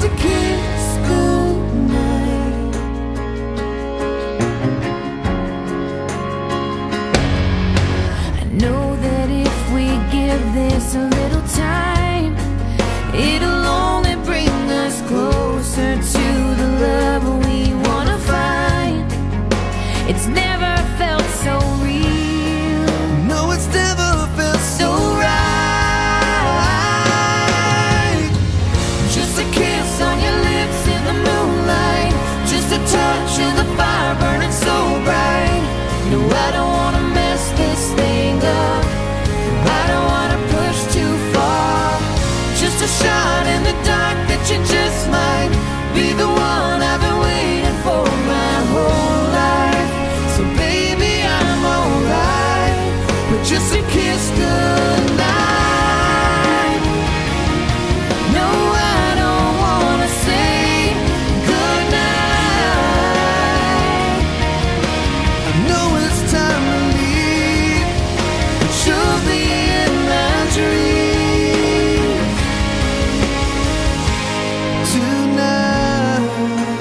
kiss goodnight. I know that if we give this a little time, it'll only bring us closer to the love we want to find. It's never felt so real. No, it's never felt so right. Just a kiss on your lips in the moonlight, just a touch of the fire burning so bright. No, I don't want to mess this thing up, I don't want to push too far. Just a shot in the dark that you just might be the one I've been waiting for my whole life. So baby, I'm alright with just a kiss goodnight. No, I don't wanna say goodnight. I know it's time to leave, But you'll be in my dreams tonight.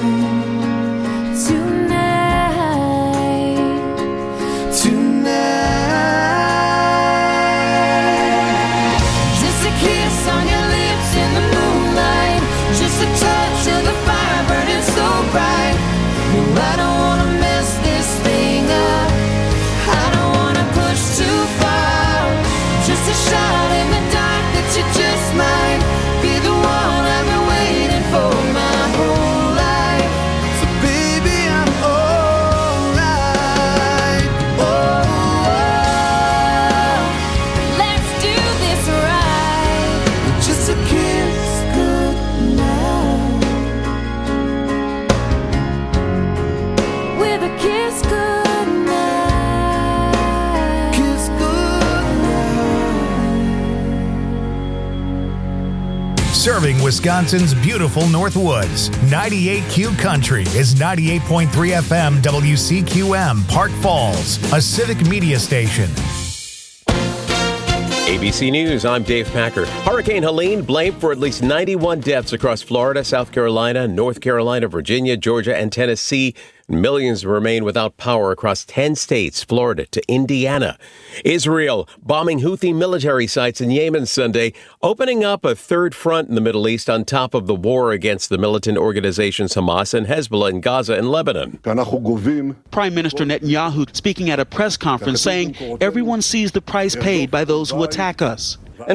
tonight. Just a kiss on your lips in the moonlight, just a touch of the fire burning so bright. No, I don't wanna mess this thing up, I don't wanna push too far. Just a shot in the dark that you just might be the one I've been waiting for my whole life. So baby, I'm alright. Oh, let's do this right. Just a kiss Goodnight. With a kiss goodnight. kiss goodnight. Serving Wisconsin's beautiful Northwoods. 98Q Country is 98.3 FM WCQM Park Falls, a civic media station. ABC News, I'm Dave Packer. Hurricane Helene blamed for at least 91 deaths across Florida, South Carolina, North Carolina, Virginia, Georgia, and Tennessee. Millions remain without power across 10 states, Florida to Indiana. Israel bombing Houthi military sites in Yemen Sunday, opening up a third front in the Middle East on top of the war against the militant organizations Hamas and Hezbollah in Gaza and Lebanon. Prime Minister Netanyahu speaking at a press conference saying everyone sees the price paid by those who attack us.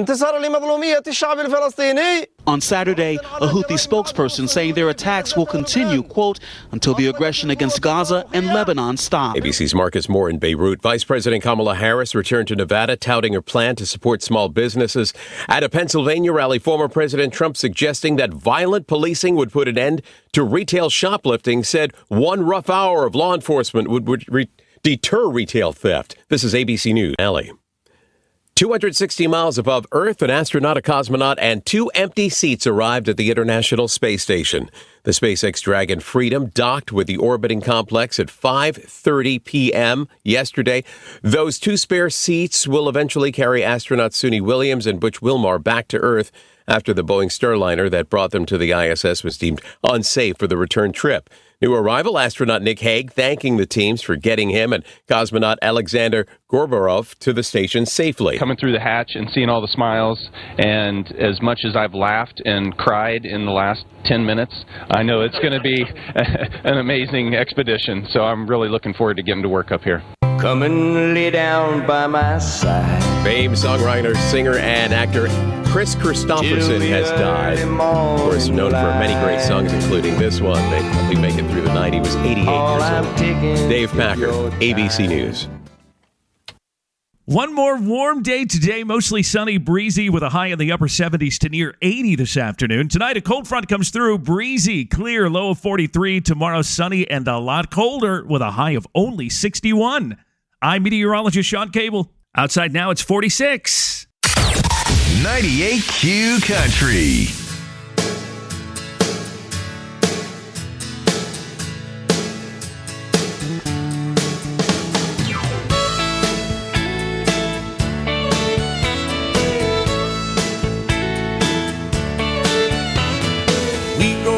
On Saturday, a Houthi spokesperson saying their attacks will continue, quote, until the aggression against Gaza and Lebanon stop. ABC's Marcus Moore in Beirut. Vice President Kamala Harris returned to Nevada, touting her plan to support small businesses. At a Pennsylvania rally, former President Trump suggesting that violent policing would put an end to retail shoplifting, said one rough hour of law enforcement would deter retail theft. This is ABC News. Alley. 260 miles above Earth, an astronaut, a cosmonaut, and 2 empty seats arrived at the International Space Station. The SpaceX Dragon Freedom docked with the orbiting complex at 5:30 p.m. yesterday. Those 2 spare seats will eventually carry astronauts Suni Williams and Butch Wilmore back to Earth after the Boeing Starliner that brought them to the ISS was deemed unsafe for the return trip. New arrival astronaut Nick Hague thanking the teams for getting him and cosmonaut Alexander Gorbarov to the station safely. Coming through the hatch and seeing all the smiles, and as much as I've laughed and cried in the last 10 minutes, I know it's going to be an amazing expedition, so I'm really looking forward to getting to work up here. Come and lay down by my side. Famed songwriter, singer, and actor Chris Christopherson has died. Of course, known for many great songs, including this one that helped me make it through the night. He was 88 years old. Dave Packer, ABC News. One more warm day today, mostly sunny, breezy with a high in the upper 70s to near 80 this afternoon. Tonight, a cold front comes through, breezy, clear, low of 43. Tomorrow, sunny and a lot colder with a high of only 61. I'm meteorologist Sean Cable. Outside now, it's 46. 98Q Country. We go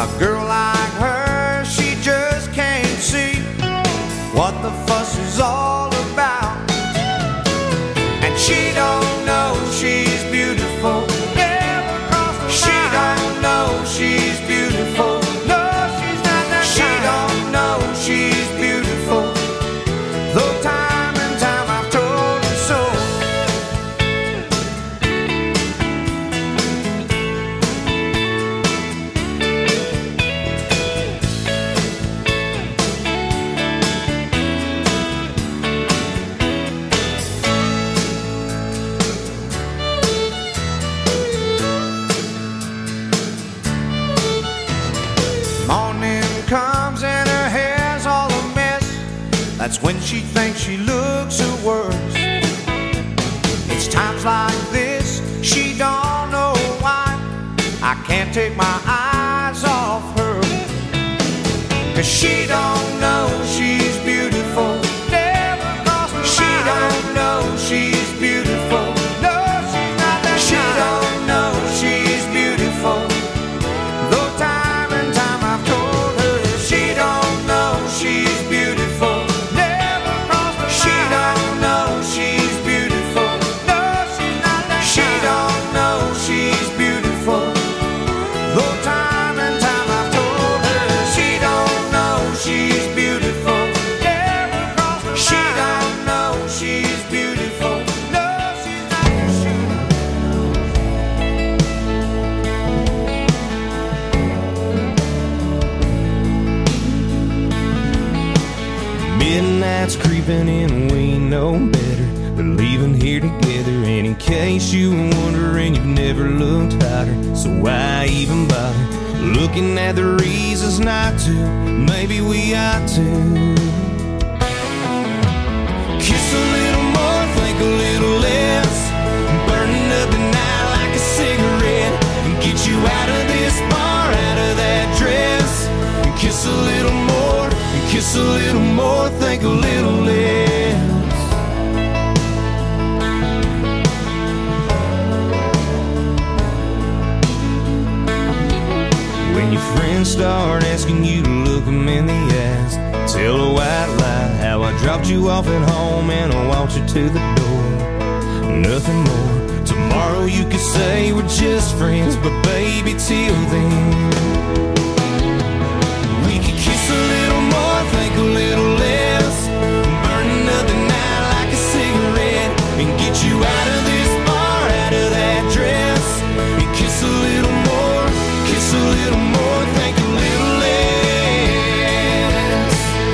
A girl like her, she just can't see what the fuss is all about. And she don't know she's beautiful. Never crossed her mind. She don't know she's beautiful. No, she's not that kind. She don't know she's beautiful. Though time and time I've told her so. That's when she thinks she looks her worst. It's times like this, she don't know why I can't take my eyes off her. 'Cause she don't know she's beautiful. Never crossed her mind. She don't know she's beautiful. No, she's not that kind. She don't know she's beautiful. Though time and time I've told her she don't know she's beautiful. Midnight's creeping in, we know better. We're leaving here together, and in case you were wondering, you've never looked hotter. So why even bother looking at the reasons not to? Maybe we ought to kiss a little more, think a little less, burning up the night like a cigarette, and get you out of this bar, out of that dress, and kiss a little more, and kiss a little more, think a little less. When your friends start asking you to look them in the eyes, tell a white lie how I dropped you off at home and I walked you to the door. Nothing more. Tomorrow you could say we're just friends, but baby, till then we could kiss a little more, think a little less, burning up the night like a cigarette, and get you out of this bar, out of that dress, and kiss a little more, kiss a little more, think a little less.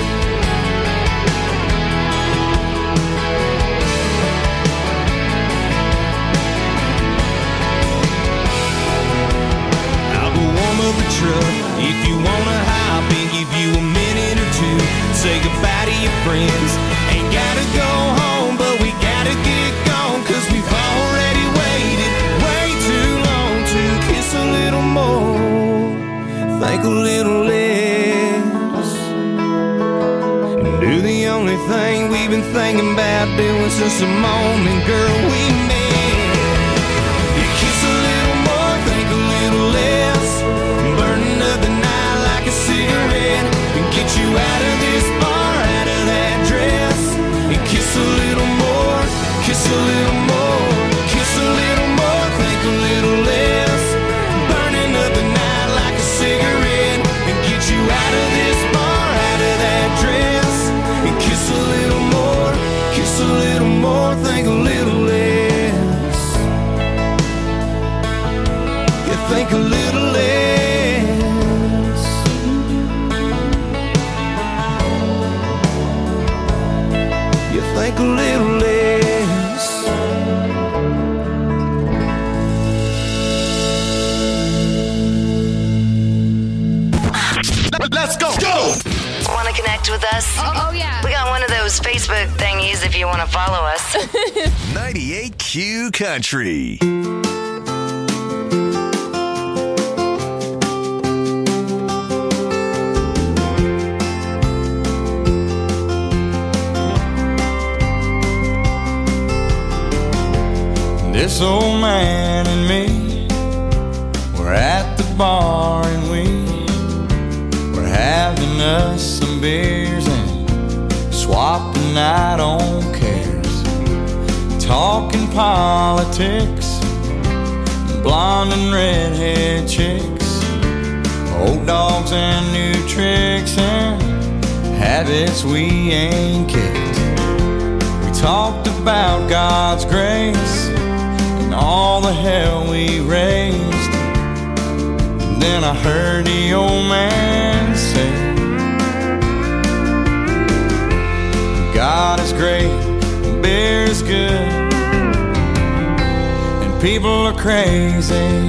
I'll go warm up the truck if you wanna hop and give you a minute or two. Say goodbye to your friends. Ain't gotta go home, but we gotta get gone, 'cause we've already waited way too long to kiss a little more, think a little less, and do the only thing we've been thinking about doing since the moment, girl, we met. You kiss a little more, think a little less, burning up the night like a cigarette, and get you out of this bar, out of that dress, and kiss a little more, kiss a little more, kiss a little more, think a little less, burning up the night like a cigarette, and get you out of this bar, out of that dress, and kiss a little more, kiss a little more, think a little less. You think a little less. You think a little less. Let's go. Go. Want to connect with us? Oh, yeah. We got one of those Facebook thingies if you want to follow us. 98Q Country. This old man and me were at the bar and we having us some beers and swapping out on cares, talking politics, blonde and redhead chicks, old dogs and new tricks and habits we ain't kicked. We talked about God's grace and all the hell we raised. And then I heard the old man say, God is great, beer is good, and people are crazy.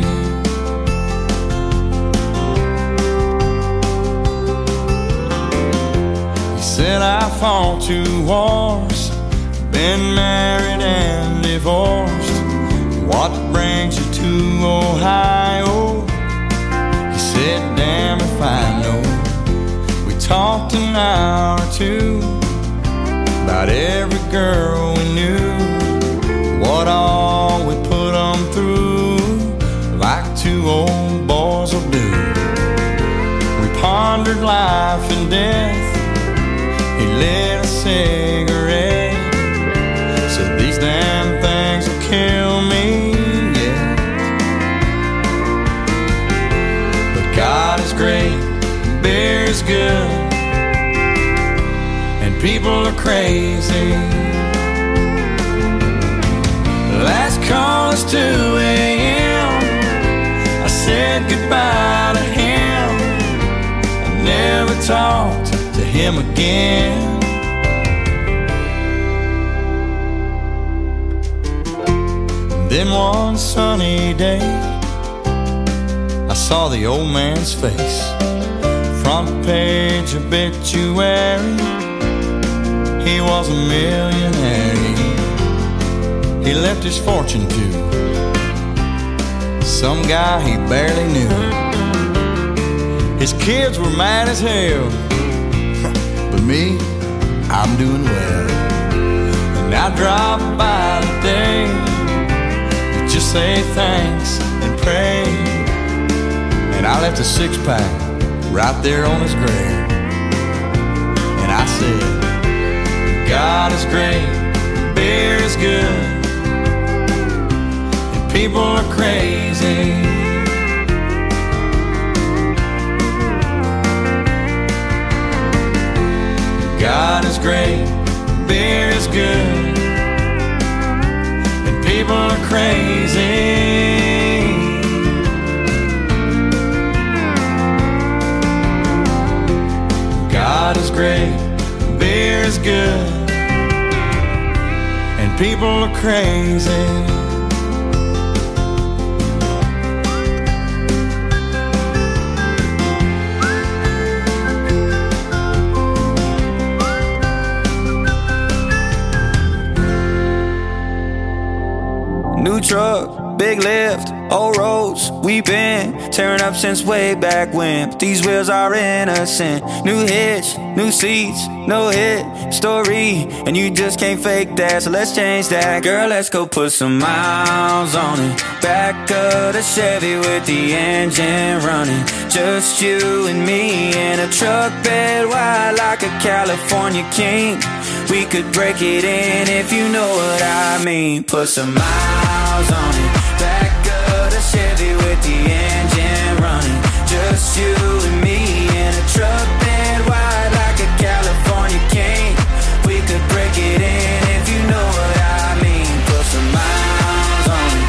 Said I fought 2 wars, been married and divorced. What brings you to Ohio? He said, damn if I know. We talked an hour or 2 about every girl we knew, what all we put them through, like 2 old boys will do. We pondered life and death. He lit a cigarette, said these damn things will kill me, yeah. But God is great, beer is good, and people are crazy. Last call is 2 a.m. I said goodbye to him. I never talked to him again. Then one sunny day I saw the old man's face, front page obituary. He was a millionaire. He left his fortune to some guy he barely knew. His kids were mad as hell, but me, I'm doing well. And I drop by today to just say thanks and pray. And I left a 6-pack right there on his grave. And I said, God is great, beer is good, and people are crazy. God is great, beer is good, and people are crazy. God is great, beer is good, and people are crazy. New truck, big lift, old roads, we been tearing up since way back when. But these wheels are innocent. New hitch, new seats, no hit story, and you just can't fake that, so let's change that. Girl, let's go put some miles on it. Back of the Chevy with the engine running. Just you and me in a truck bed wide like a California king. We could break it in if you know what I mean. Put some miles on it. Back of the Chevy with the engine running. Just you and me in a truck bed wide like a California king. We could break it in if you know what I mean. Put some miles on it.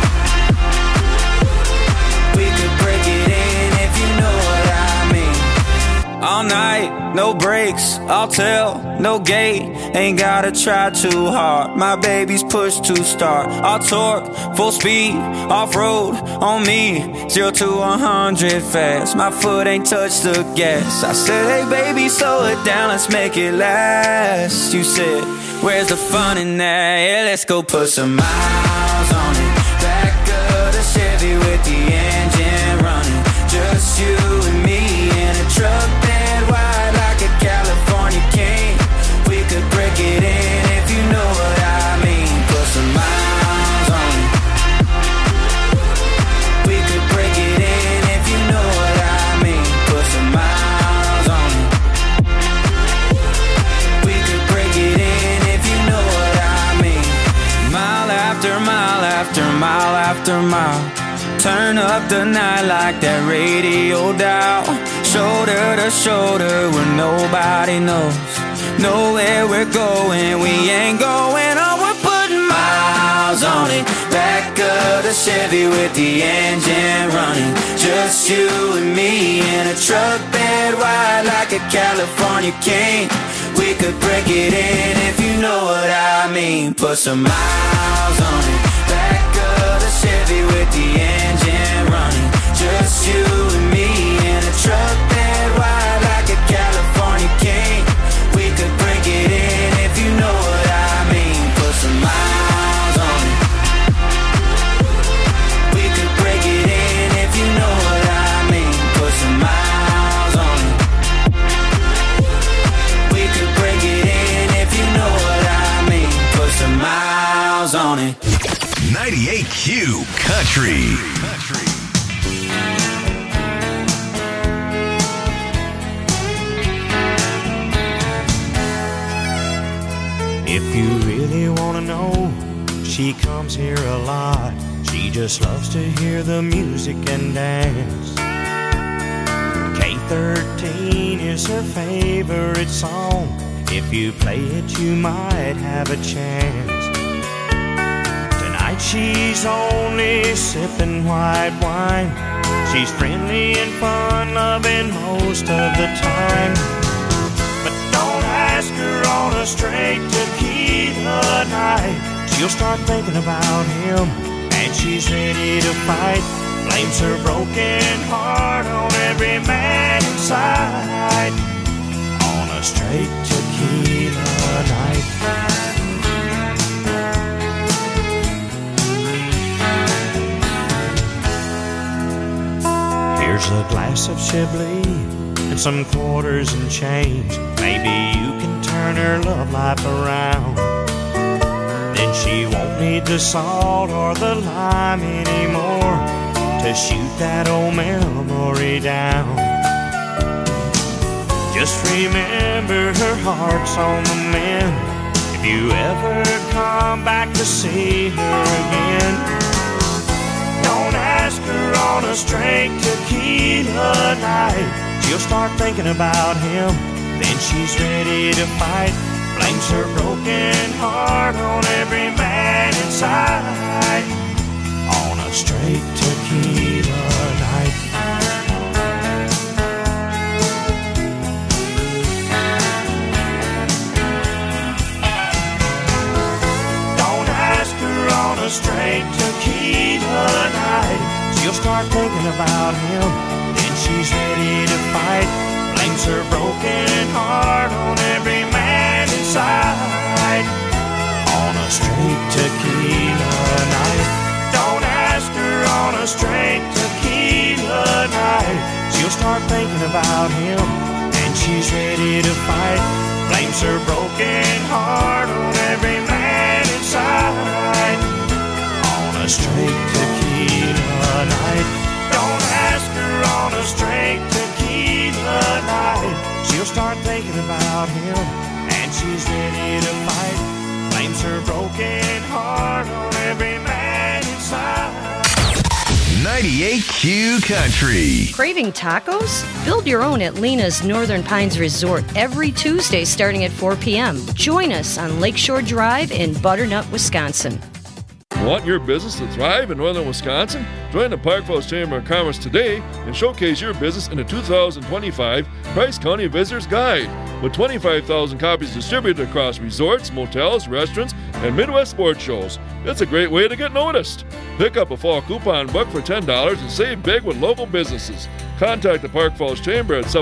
We could break it in if you know what I mean. All night, no brakes, I'll tell, no gate. Ain't gotta try too hard, my baby's push to start. All torque, full speed, off-road on me. 0 to 100 fast, my foot ain't touched the gas. I said, hey baby, slow it down, let's make it last. You said, where's the fun in that? Yeah, let's go put some miles on it. Back of the Chevy with the engine running. Just you and me in a truck bed wide like a California king. We could break it in if you know what I mean. Put some miles on it. We could break it in if you know what I mean. Put some miles on it. up the night like that radio dial. Shoulder to shoulder where nobody knows. Know where we're going, we ain't going on. We're putting miles on it. Back of the Chevy with the engine running. Just you and me in a truck bed wide like a California king. We could break it in if you know what I mean. Put some miles on it. Back of the Chevy with the engine running. Just you and me in a truck bed wide like a California king. We could break it in if you know what I mean. Put some miles on it. We could break it in if you know what I mean. Put some miles on it. We could break it in if you know what I mean. Put some miles on it. 98Q Country. If you really want to know, she comes here a lot. She just loves to hear the music and dance. K13 is her favorite song. If you play it, you might have a chance. Tonight she's only sipping white wine. She's friendly and fun-loving most of the time. But don't ask her on a straight tequila night. She'll start thinking about him, and she's ready to fight. Blames her broken heart on every man inside. On a straight tequila night. Here's a glass of Chablis and some quarters and change. Maybe you can turn her love life around. Then she won't need the salt or the lime anymore to shoot that old memory down. Just remember her heart's on the mend. If you ever come back to see her again, don't ask her on a straight tequila night. She'll start thinking about him, then she's ready to fight. Blames her broken heart on every man inside. On a straight tequila night. Don't ask her on a straight tequila night. She'll start thinking about him, then she's ready to fight. Blames her broken heart on every man inside. On a straight tequila night. Don't ask her on a straight tequila night. She'll start thinking about him, and she's ready to fight. Blames her broken heart on every man inside. On a straight tequila night. Don't ask her on a straight tequila night. She'll start thinking about him, and she's ready to fight. Blames her broken heart on every man inside. 98Q Country. Craving tacos? Build your own at Lena's Northern Pines Resort every Tuesday starting at 4 p.m. Join us on Lakeshore Drive in Butternut, Wisconsin. Want your business to thrive in northern Wisconsin? Join the Park Falls Chamber of Commerce today and showcase your business in the 2025 Price County Visitor's Guide. With 25,000 copies distributed across resorts, motels, restaurants, and Midwest sports shows. It's a great way to get noticed. Pick up a fall coupon book for $10 and save big with local businesses. Contact the Park Falls Chamber at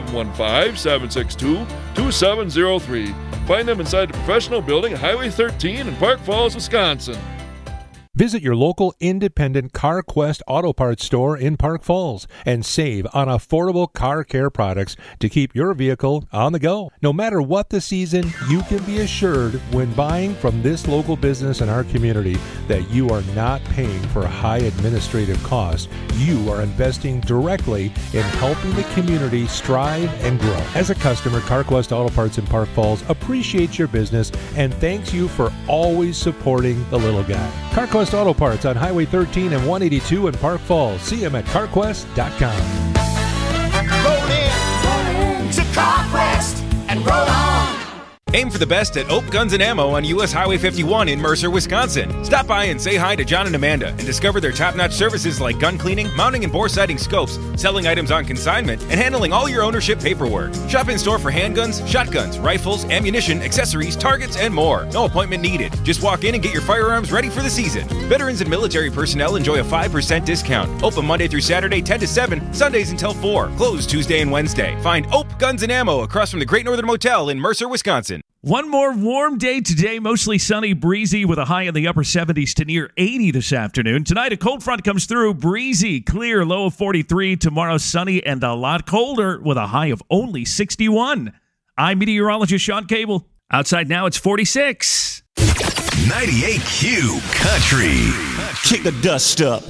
715-762-2703. Find them inside the Professional Building at Highway 13 in Park Falls, Wisconsin. Visit your local independent CarQuest Auto Parts store in Park Falls and save on affordable car care products to keep your vehicle on the go. No matter what the season, you can be assured when buying from this local business in our community that you are not paying for high administrative costs. You are investing directly in helping the community strive and grow. As a customer, CarQuest Auto Parts in Park Falls appreciates your business and thanks you for always supporting the little guy. CarQuest Auto Parts on Highway 13 and 182 in Park Falls. See them at carquest.com. Roll in to CarQuest and roll on. Aim for the best at Oak Guns and Ammo on US Highway 51 in Mercer, Wisconsin. Stop by and say hi to John and Amanda and discover their top-notch services like gun cleaning, mounting and bore sighting scopes, selling items on consignment, and handling all your ownership paperwork. Shop in store for handguns, shotguns, rifles, ammunition, accessories, targets, and more. No appointment needed. Just walk in and get your firearms ready for the season. Veterans and military personnel enjoy a 5% discount. Open Monday through Saturday 10 to 7, Sundays until 4. Closed Tuesday and Wednesday. Find Oak Guns and Ammo across from the Great Northern Motel in Mercer, Wisconsin. One more warm day today, mostly sunny, breezy with a high in the upper 70s to near 80 this afternoon. Tonight, a cold front comes through, breezy, clear, low of 43. Tomorrow, sunny and a lot colder with a high of only 61. I'm meteorologist Sean Cable. Outside now, it's 46. 98Q Country. Kick the dust up.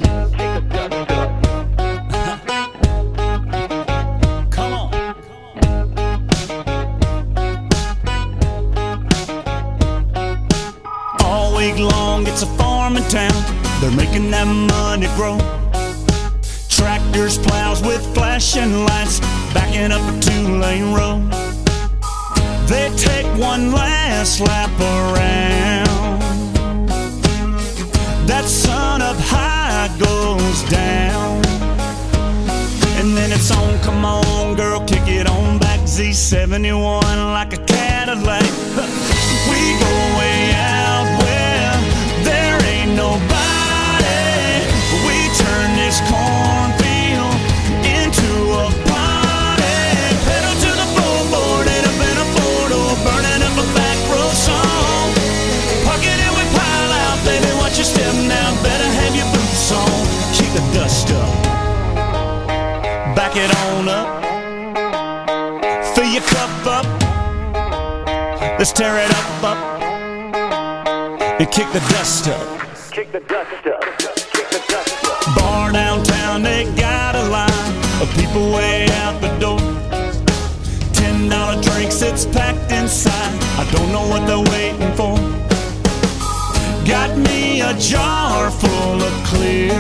Long, it's a farming town. They're making that money grow. Tractors, plows with flashing lights, backing up a 2-lane road. They take one last lap around. That sun up high goes down, and then it's on. Come on, girl, kick it on back. Z71 like a Cadillac. We go way out where there ain't nobody. We turn this cornfield into a party. Pedal to the floorboard and up in a four-door, burning up a back road song. Park it and we pile out, baby, watch your step now. Better have your boots on. Kick the dust up, back it on up. Fill your cup up, let's tear it up, and kick the dust up. Kick the dust up. Kick the dust up. Bar downtown, they got a line of people way out the door. $10 drinks, it's packed inside. I don't know what they're waiting for. Got me a jar full of clear,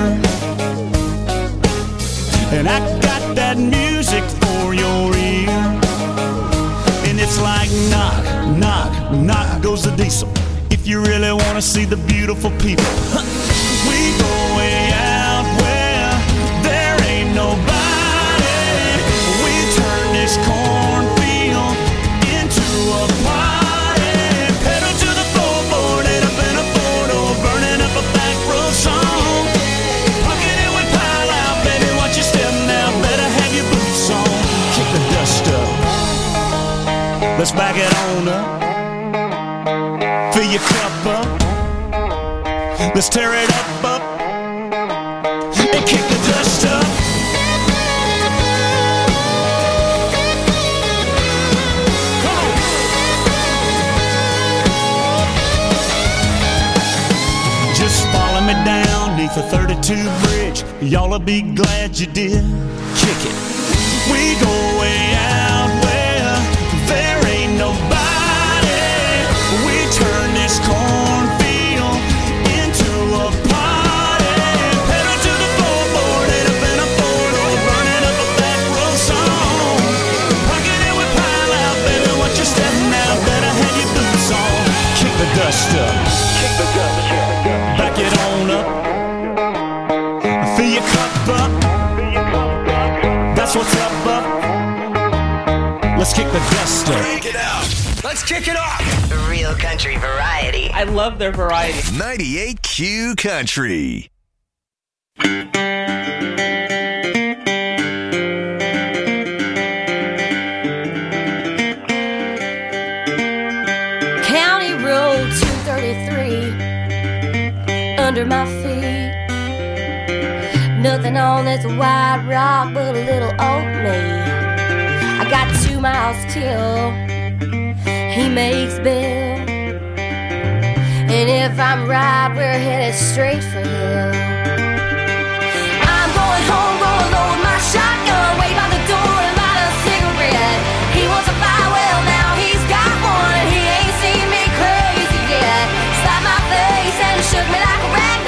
and I got that music for your ear. And it's like knock, knock, knock goes the diesel. If you really want to see the beautiful people, we go way out where there ain't nobody. We turn this cornfield into a party. Pedal to the floorboard and up in a four-door, burning up a back road song. Pocket it with pile out, baby, watch your step now. Better have your boots on. Kick the dust up, let's back it on up. Fill your cup up, let's tear it up, and kick the dust up. Come on. Just follow me down neath the 32 bridge. Y'all'll be glad you did. Kick it. We go way out where there ain't nobody. We turn this cornfield into a party. Pedal to the floorboard and up in a four-door, burning up a back road song. Pocket it with pile out, baby, watch your step now. Better have your boots on. Kick the dust up, kick the dust, back it on up. Fill your cup up, that's what's up. Let's kick the dust up. Break it out. Let's kick it off. Real country variety. I love their variety. 98Q Country. County Road 233 under my feet. Nothing on this white rock but a little old me. I got 2 miles till he makes bail, and if I'm right, we're headed straight for hell. I'm going home, gonna load my shotgun, wait by the door and light a cigarette. He wants a fire, well now he's got one, and he ain't seen me crazy yet. Slapped my face and shook me like a rag.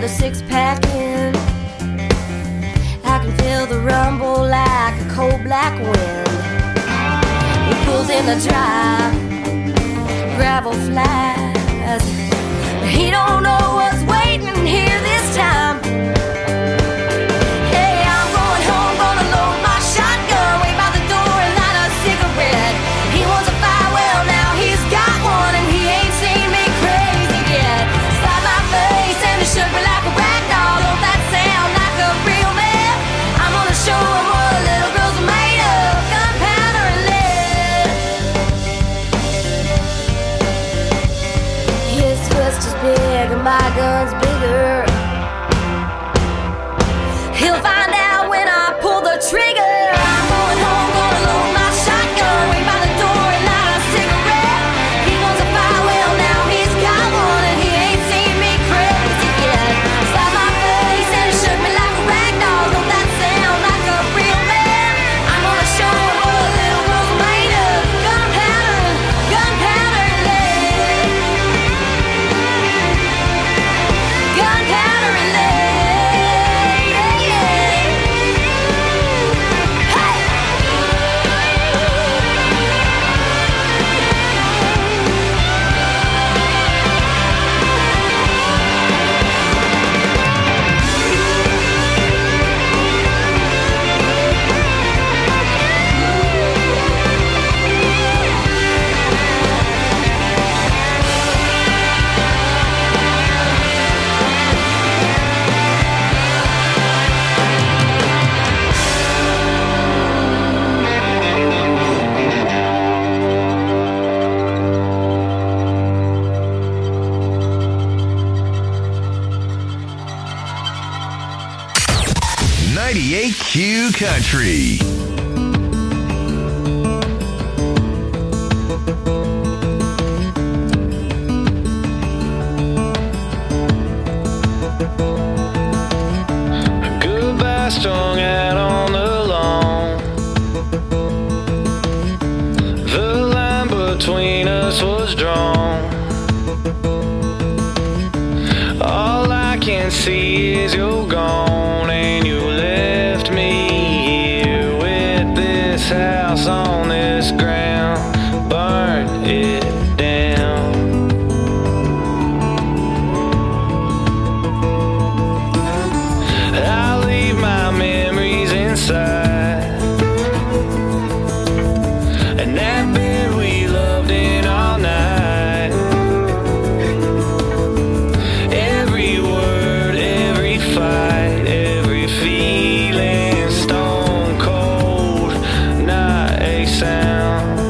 a six-pack in. I can feel the rumble like a cold black wind. He pulls in the drive, gravel flies. He don't know what's waiting here this time. Hey, I'm going home, gonna load my shotgun, wait by the door and light a cigarette. He wants a fire, well now he's got one, and he ain't seen me crazy yet. Slap my face and he shook me like a rag doll. Don't that sound like a real man? I'm gonna show him what little girls are made of. Gunpowder and lead. His fist is big and my gun's bigger. He'll find out when I pull the trigger. I'm going home, gonna load my shotgun, wait by the door and light a cigarette. He wants a fire, well now he's got one, and he ain't seen me crazy yet. Slap my face and he shook me like a rag doll. Don't that sound like a real man? I'm gonna show him what little girls are made of. Gunpowder and lead. Gunpowder and lead. Q Country. Goodbye strung out on the lawn. The line between us was drawn. All I can see is you're gone, and you left me here with this house on this ground. Burn it down. I'll leave my memories inside, and that bed we loved in all night. Every word, every fight, every feeling, stone cold, not a sound.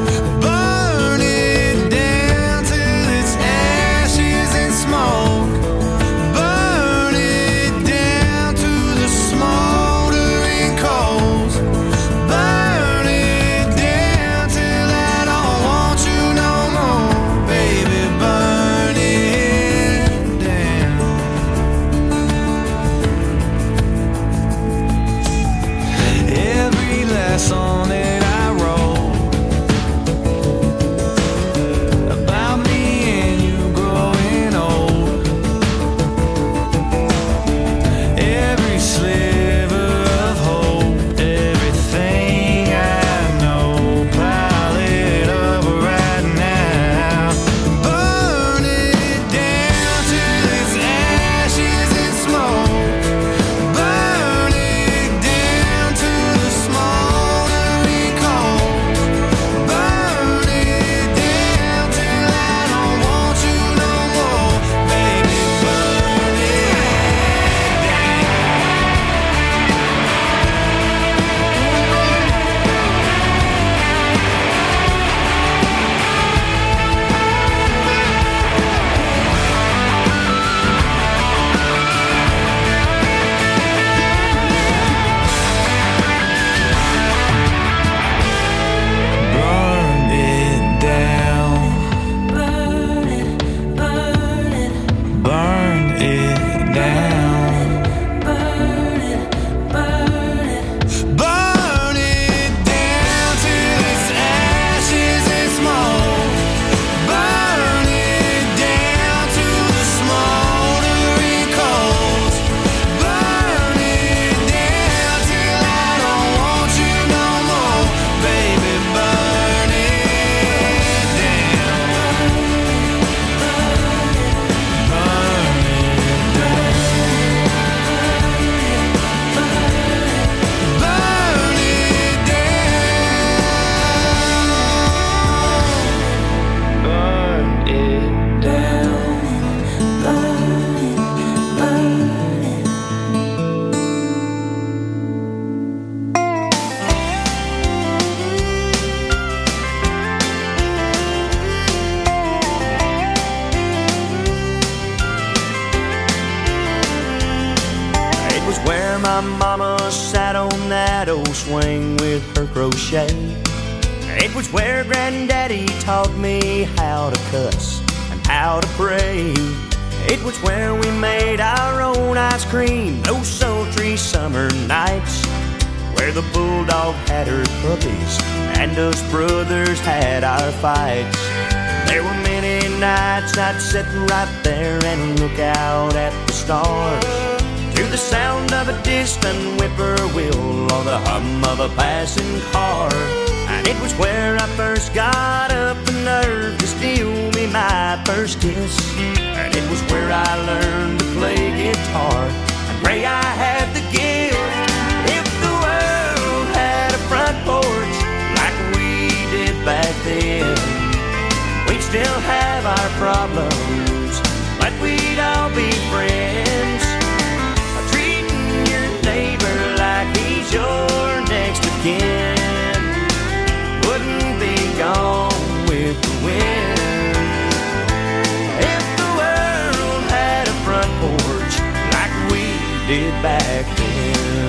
old swing with her crochet. It was where Granddaddy taught me how to cuss and how to pray. It was where we made our own ice cream those sultry summer nights, where the bulldog had her puppies and us brothers had our fights. There were many nights I'd sit right there and look out at the stars, to the sound of a distant whippoorwill or the hum of a passing car. And it was where I first got up the nerve to steal me my first kiss. And it was where I learned to play guitar and pray I had the gift. If the world had a front porch like we did back then, we'd still have our problems, but we'd all be friends. Treating your neighbor like he's your next of kin wouldn't be gone with the wind. If the world had a front porch like we did back then.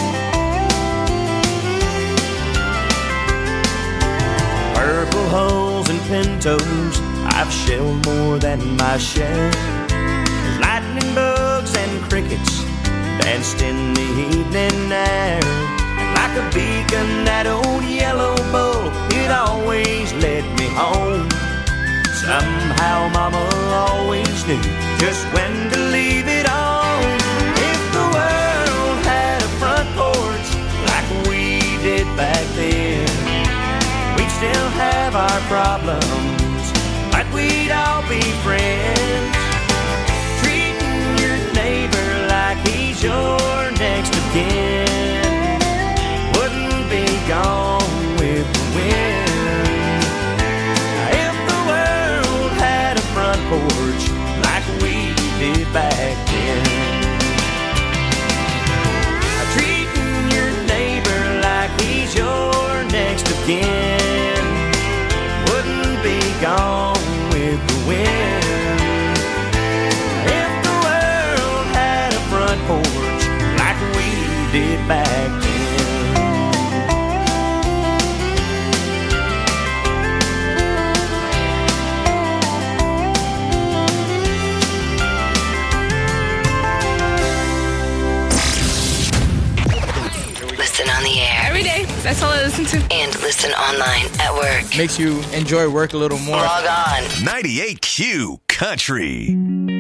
Purple hulls and pintos, I've shelled more than my share. There's lightning bugs and crickets danced in the evening air. And like a beacon, that old yellow bull, it always led me home. Somehow Mama always knew just when to leave it on. If the world had a front porch like we did back then, we'd still have our problems, but we'd all be friends. Treating your neighbor like he's your next of kin wouldn't be gone with the wind. If the world had a front porch like we did back then, treating your neighbor like he's your next of kin wouldn't be gone with the wind. If the world had a front porch like we did back then. Listen on the air. Every day. That's all I listen to. And listen online at work. Makes you enjoy work a little more. Log on. 98Q Country.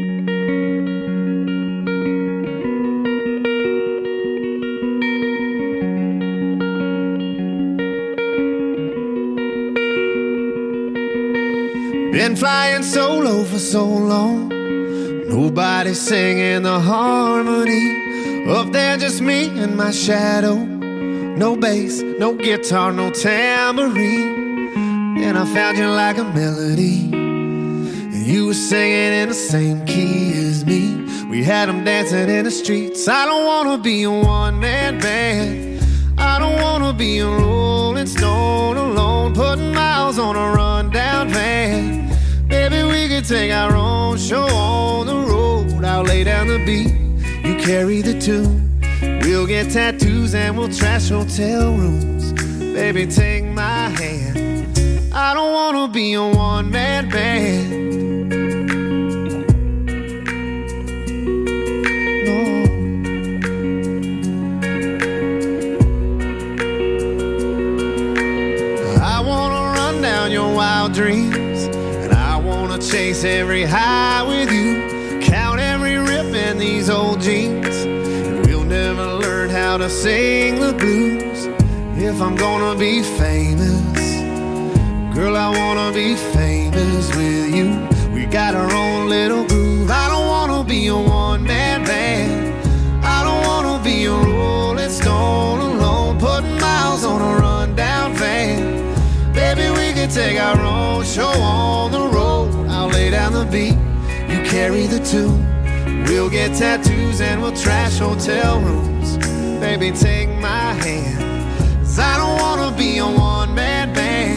Been flying solo for so long, nobody singing the harmony. Up there just me and my shadow, no bass, no guitar, no tambourine. Then I found you like a melody, and you were singing in the same key as me. We had them dancing in the streets. I don't wanna be a one-man band, I don't wanna be a Rolling Stone alone, putting miles on a rundown van. Baby, we could take our own show on the road. I'll lay down the beat, you carry the tune. We'll get tattoos and we'll trash hotel rooms. Baby, take my hand, I don't wanna be a one-man band. Dreams, and I wanna chase every high with you, count every rip in these old jeans, and we'll never learn how to sing the blues. If I'm gonna be famous, girl, I wanna be famous with you. We got our own little groove. I don't wanna be a one-man band, I don't wanna be a Rolling Stone alone, putting miles on a rundown van. Baby, we can take our own show on the road. I'll lay down the beat, you carry the tune. We'll get tattoos and we'll trash hotel rooms. Baby, take my hand, 'cause I don't wanna be a one-man band.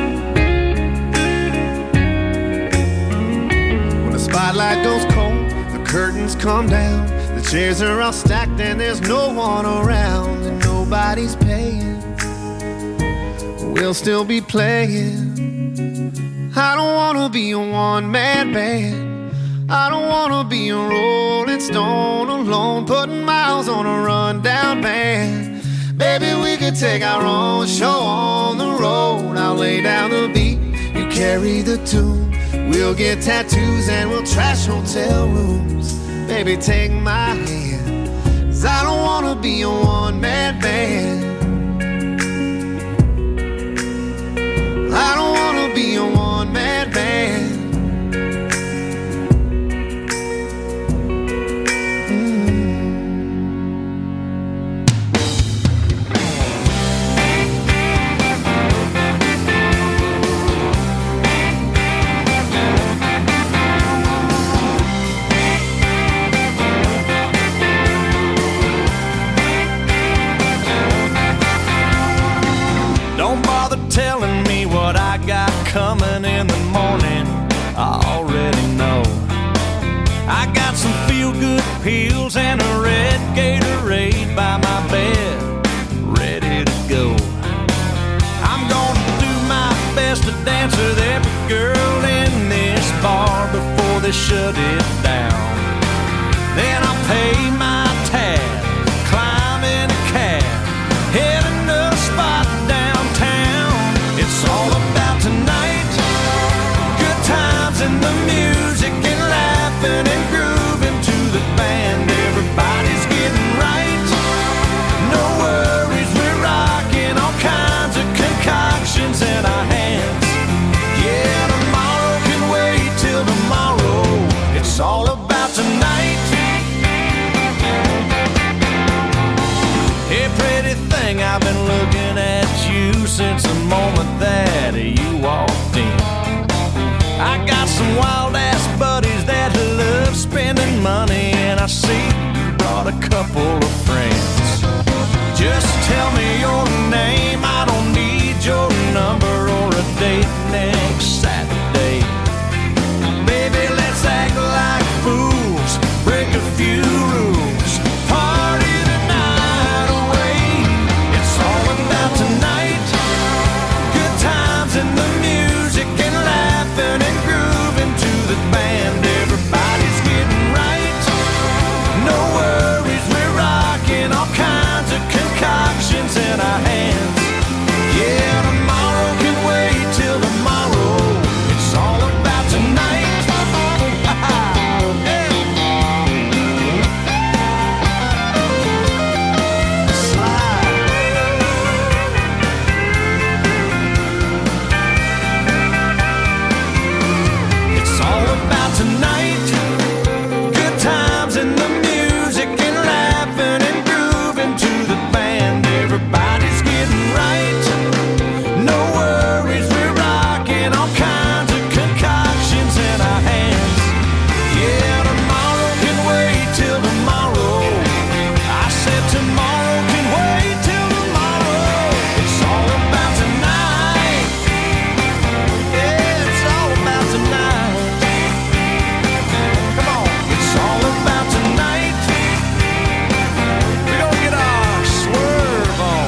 When the spotlight goes cold come down. The chairs are all stacked and there's no one around, and nobody's paying. We'll still be playing. I don't wanna be a one-man band. I don't wanna be a Rolling Stone alone, putting miles on a rundown van. Baby, we could take our own show on the road. I'll lay down the beat, you carry the tune. We'll get tattoos and we'll trash hotel rooms. Baby, take my hand, 'cause I don't wanna be a one-man band. I don't wanna be a one-man band. Telling me what I got coming in the morning, I already know. I got some feel-good pills and a red Gatorade by my bed, ready to go. I'm gonna do my best to dance with every girl in this bar before they shut it down. Then I'll pay my tab, climb in a cab, heading to a spot downtown. It's all about tonight, good times and the music and laughing and grooving to the band. Everybody's getting right, no worries, we're rocking all kinds of concoctions in our hands. Yeah, tomorrow can wait till tomorrow. It's all about tonight. Hey, pretty thing, I've been looking at you since the moment that you walked in. I got some wild-ass buddies that love spending money, and I see you brought a couple of friends. Just tell me your name, I don't need your number or a date next Saturday. Baby, let's act like fools, break a few rules, party the night away. It's all about tonight, good times and the music and laughing and grooving to the band. Everybody's getting right, no worries, we're rocking all kinds of concoctions in our hands. Yeah, tomorrow can wait till tomorrow. It's all about tonight. It's all about tonight, good times and the music and laughing and grooving to the band. Everybody's getting right, no worries, we're rocking all kinds of concoctions in our hands. Yeah, tomorrow can wait till tomorrow. I said tomorrow can wait till tomorrow. It's all about tonight. Yeah, it's all about tonight. Come on, it's all about tonight. We're gonna get our swerve on,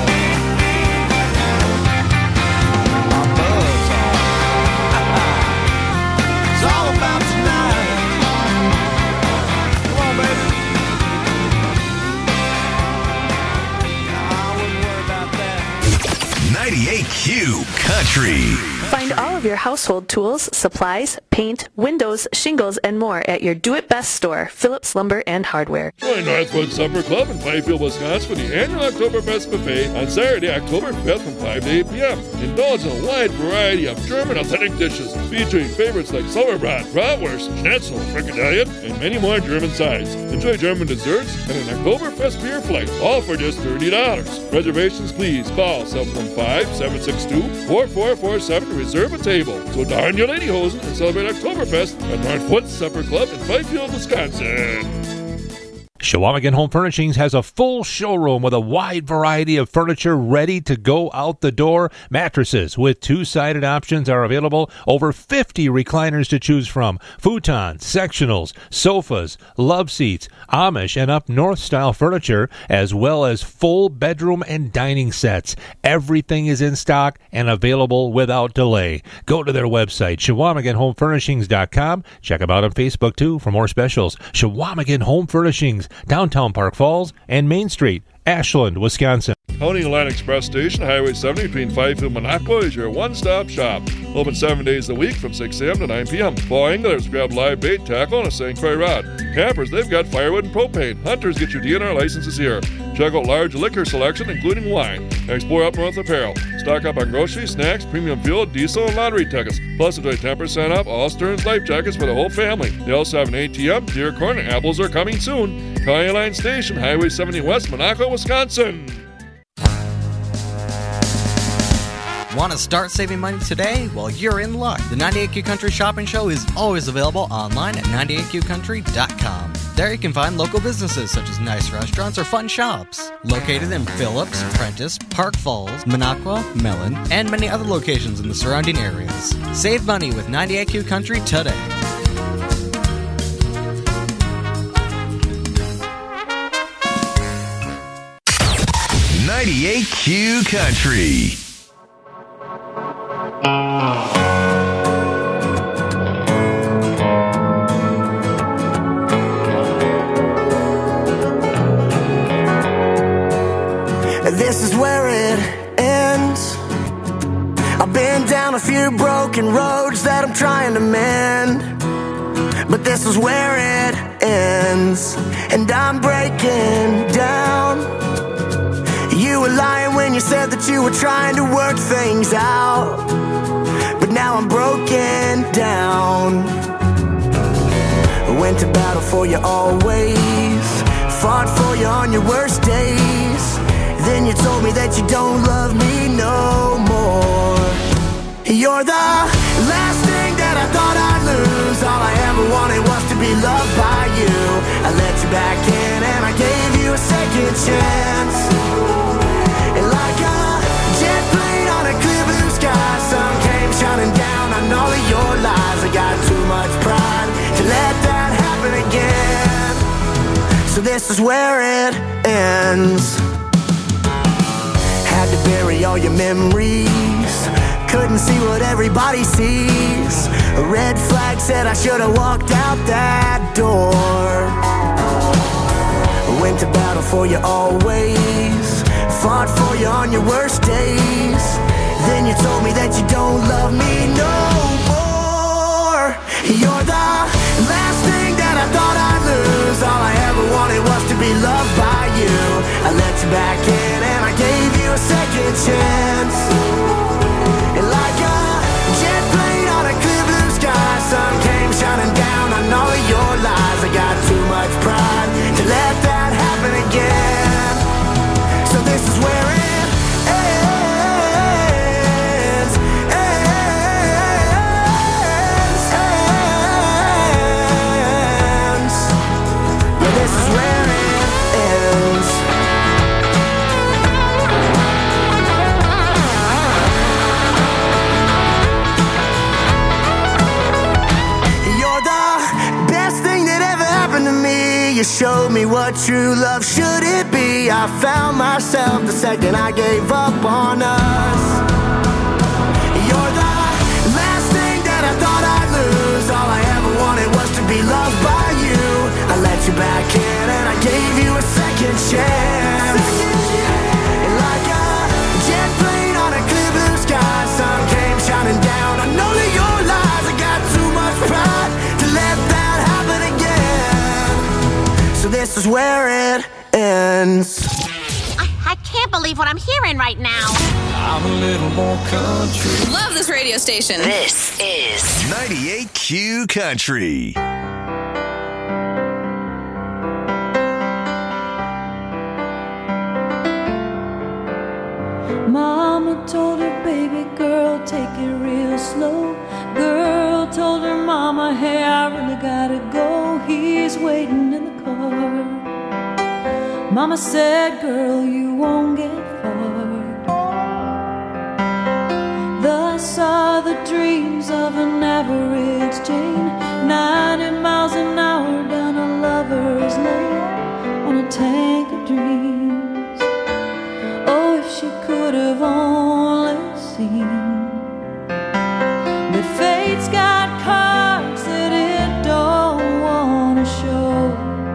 our buzz on. It's all about tonight. Come on, baby. I wouldn't worry about that. 98Q Country. Find all of your household tools, supplies, paint, windows, shingles, and more at your do-it-best store, Phillips Lumber and Hardware. Join Northwood Supper Club in Fifield, Wisconsin for the annual Oktoberfest buffet on Saturday, October 5th from 5 to 8 p.m. Indulge in a wide variety of German authentic dishes featuring favorites like Sauerbraten, Bratwurst, Schnitzel, Frikadellen, and many more German sides. Enjoy German desserts and an Oktoberfest beer flight, all for just $30. Reservations, please call 715-762-4447 to reserve a table. So darn your lady hosen and celebrate Oktoberfest at Northwood Supper Club in Fifield, Wisconsin. Chequamegon Home Furnishings has a full showroom with a wide variety of furniture ready to go out the door. Mattresses with two-sided options are available. Over 50 recliners to choose from. Futons, sectionals, sofas, love seats, Amish and up north style furniture, as well as full bedroom and dining sets. Everything is in stock and available without delay. Go to their website, ChequamegonHomeFurnishings.com. Check them out on Facebook too for more specials. Chequamegon Home Furnishings, downtown Park Falls and Main Street, Ashland, Wisconsin. County Line Express Station, Highway 70 between Fifield and Minocqua is your one-stop shop. Open 7 days a week from 6 a.m. to 9 p.m. For anglers, grab live bait, tackle, and a Sanctuary rod. Campers, they've got firewood and propane. Hunters, get your DNR licenses here. Check out large liquor selection, including wine. Explore Up North apparel. Stock up on groceries, snacks, premium fuel, diesel, and lottery tickets. Plus, enjoy 10% off all Stearns life jackets for the whole family. They also have an ATM, deer corn, and apples are coming soon. County Line Station, Highway 70 West, Minocqua, Wisconsin. Want to start saving money today? Well, you're in luck. The 98Q Country Shopping Show is always available online at 98QCountry.com. There you can find local businesses such as nice restaurants or fun shops. Located in Phillips, Prentice, Park Falls, Minocqua, Mellon, and many other locations in the surrounding areas. Save money with 98Q Country today. 98Q Country. This is where it ends. I've been down a few broken roads that I'm trying to mend, but this is where it ends, and I'm breaking down. You were lying when you said that you were trying to work things out, but now I'm broken down. Went to battle for you always, fought for you on your worst days. Then you told me that you don't love me no more. You're the last thing that I thought I'd lose. All I ever wanted was to be loved by you. I let you back in and I gave you a second chance. And like a jet plane on a clear blue sky, sun came shining down on all of your lies. I got too much pride to let that happen again. So this is where it ends. Had to bury all your memories, couldn't see what everybody sees. A red flag said I should have walked out that door. Went to battle for you always, fought for you on your worst days. Then you told me that you don't love me no more. You're the last thing that I thought I'd lose. All I ever wanted was to be loved by you. I let you back in and I gave you a second chance. And like a jet plane on a clear blue sky, sun came shining down on all of your lies. I got too much pride to let that happen again. So this is where it ends, ends. Yeah, this is where it ends. You're the best thing that ever happened to me. You showed me what true love should it be. I found myself the second I gave up on us. You're the last thing that I thought I'd lose. All I ever wanted was to be loved by you. I let you back in and I gave you a second chance. And like a jet plane on a clear blue sky, sun came shining down on all of your lies. I got too much pride to let that happen again. So this is where it ends. I can't believe what I'm hearing right now. I'm a little more country. Love this radio station. This is 98Q Country. Mama told her baby girl, take it real slow. Girl told her mama, hey, I really gotta go. He's waiting in the car. Mama said, girl, you won't get far. Thus are the dreams of an average Jane, 90 miles an hour down a lover's lane on a tank of dreams. Oh, if she could have only seen, but fate's got cards that it don't want to show.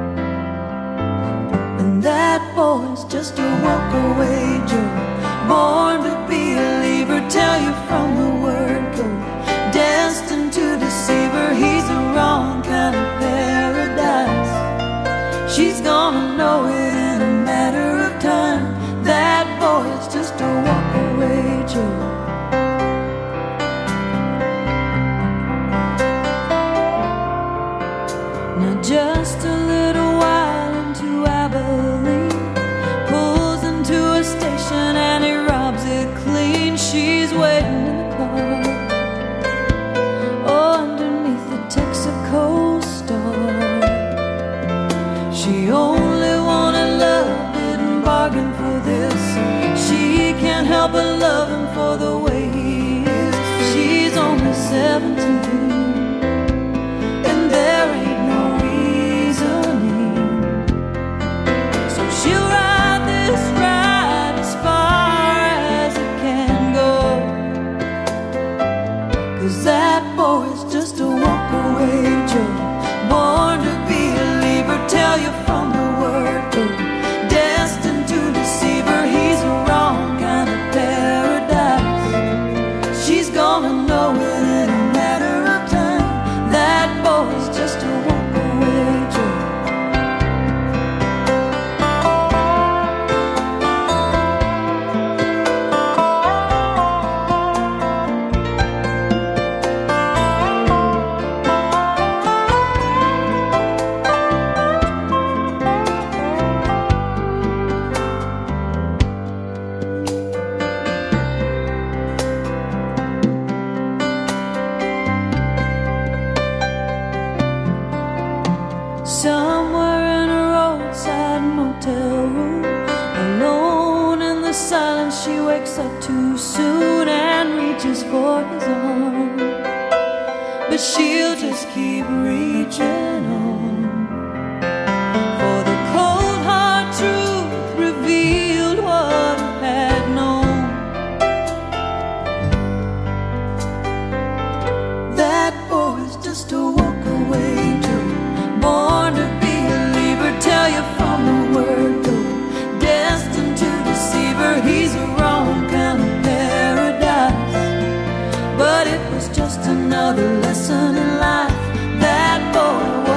And that boy's just a walk-away Joe, born to be a leaver, tell you from the word go, destined to deceive her. He's the wrong kind of paradise. She's gonna know it in a matter of time. That boy's just a walk-away Joe. Now just a little while into Abilene, pulls into a station and he robs it clean. She's waiting in the car, oh, underneath the Texaco star. She only wanted love, didn't bargain for this. She can't help but love him for the way he is. She's only 17, and there ain't no reasoning. So she'll ride this ride as far as it can go, 'cause that boy's just a walk-away Joe, born to be a leaver, tell you from the word go, destined to deceive her. He's the wrong kind of paradise. She's gonna know it in a matter of time. That boy's just a walk-away Joe. Somewhere in a roadside motel room, alone in the silence, she wakes up too soon and reaches for his arm. But she'll just keep reaching on, for the cold hard truth revealed what he had known. That boy's just a walk-away Joe, born to be a leaver, tell you from the word go, destined to deceive her. He's the wrong kind of paradise, but it was just another lesson in life. That boy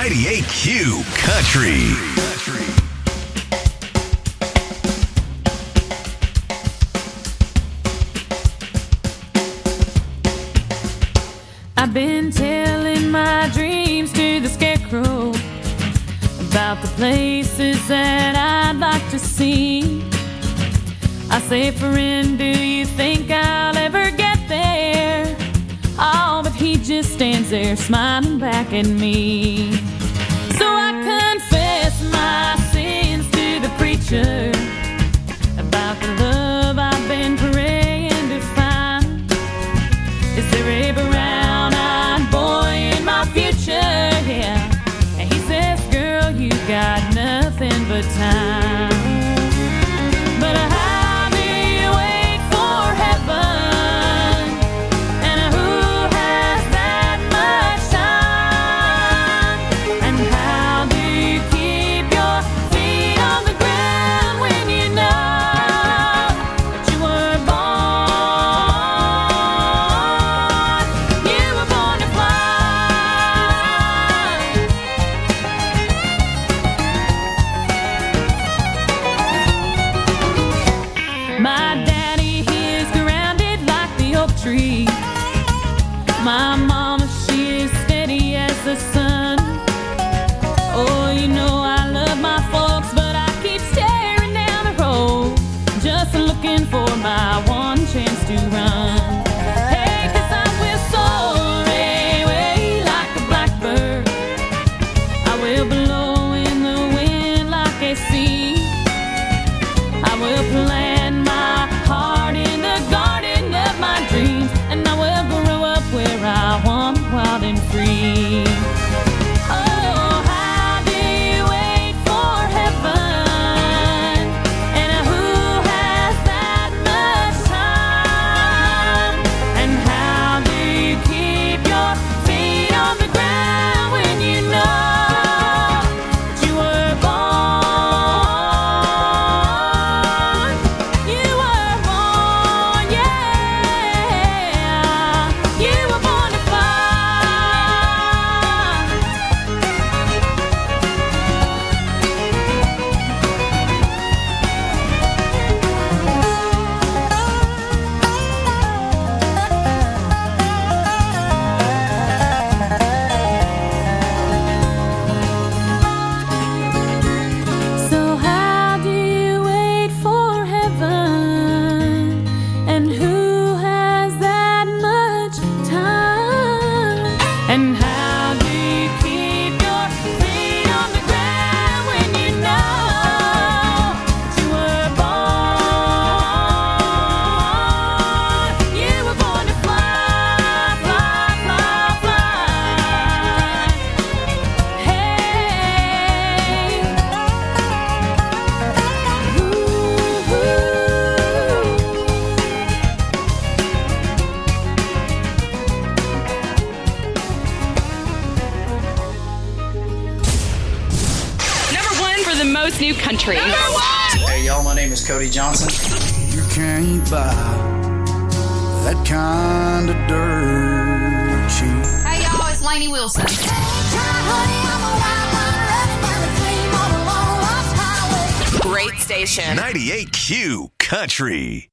98Q Country. I've been telling my dreams to the scarecrow about the places that I'd like to see. I say, friend, do you think I'll ever get there? Oh, but he just stands there smiling back at me. So I confess my sins to the preacher about the love I've been praying to find. Is there a brown-eyed boy in my future? Yeah. And he says, girl, you got nothing but time. But how do you wait for heaven? And who has that much time? And how do you keep your feet on the ground when you know that you were born? You were born to fly. My daddy, he is grounded like the oak tree. My mama, she is steady as the sun. Oh, you know I love my folks, but I keep staring down the road, just looking for my one chance to run. Hey, 'cause I will soar away like a blackbird. I will blow in the wind like a sea. I will plant my heart in the garden of my dreams, and I will grow up where I want, wild and free. Oh, how do you wait for heaven? And who has that much time? And how do you keep your feet on the ground when you know that you were born? You were born, yeah. You were born to fly. So how do you wait for heaven? And who has that much time? And how do you keep your feet on the ground when you know that you were born? You were born to fly, fly, fly, fly. Hey. Number one for the most new country. Number one! Hey y'all, my name is Cody Johnson. You can't buy that kind of dirt cheap. Hey y'all, it's Lainey Wilson. Great station. 98Q Country.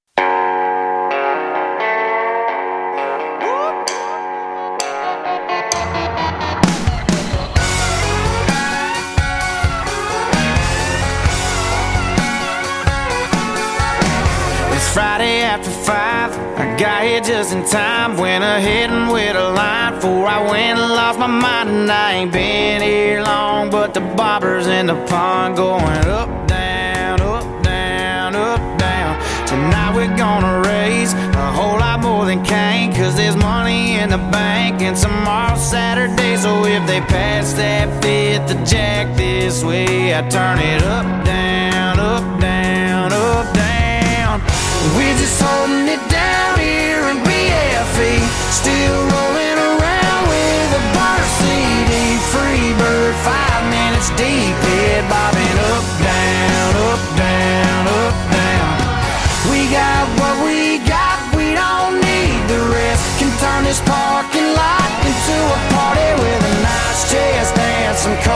It's Friday after 5. I got here just in time. Went ahead and with a line before I went and lost my mind. And I ain't been here long, but the bobbers in the pond going up, down, up, down, up, down. Tonight we're gonna raise a whole lot more than Cain, 'cause there's money in the bank and tomorrow's Saturday. So if they pass that fifth of Jack this way, I turn it up, down, up, down, up, down. We're just holding it down here in BFE, still rolling around with a bar CD. Free bird, 5 minutes deep, head bobbing up, down, up, down, up, down. We got what we got, we don't need the rest. Can turn this parking lot into a party with a nice chest and some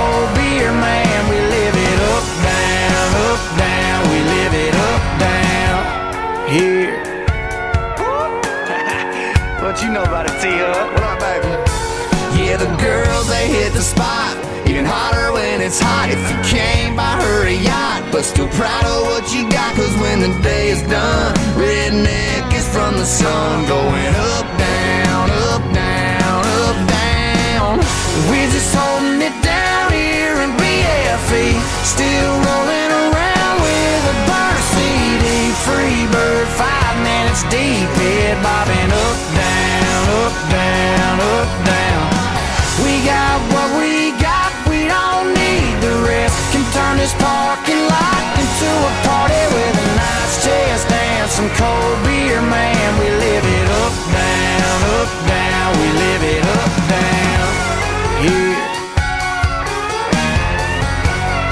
Tia. What up, baby? Yeah, the girls, they hit the spot. Even hotter when it's hot. If you can't buy her a yacht, but still proud of what you got. Cause when the day is done, redneck is from the sun. Going up,